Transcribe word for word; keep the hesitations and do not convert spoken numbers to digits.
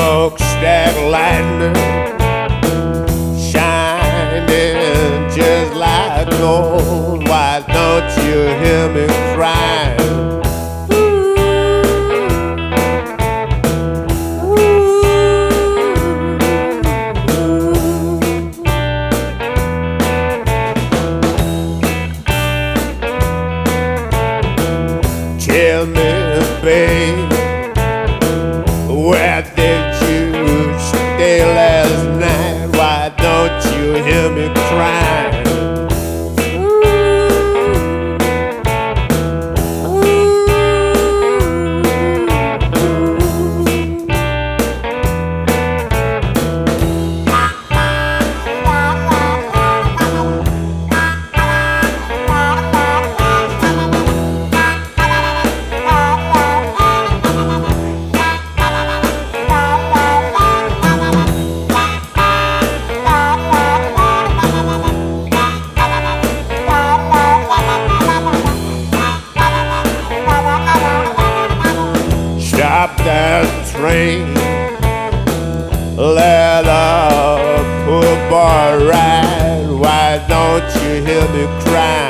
smokestack lightning shining just like gold. Why don't you hear me crying? Tell me, babe, where did you stay last night? Why don't you hear me crying? Stop that train, let a poor boy ride. Why don't you hear me cry?